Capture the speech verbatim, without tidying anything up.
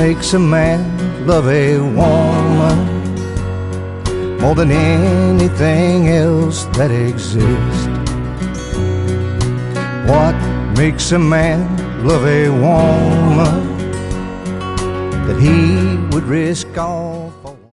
makes a man love a woman more than anything else that exists? What makes a man love a woman that he would risk all